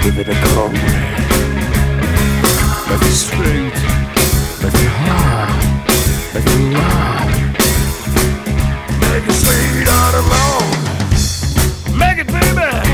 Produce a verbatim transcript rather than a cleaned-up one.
give it a go. Make it straight, make it hard, make it loud, make it sweet all alone. Make it, baby.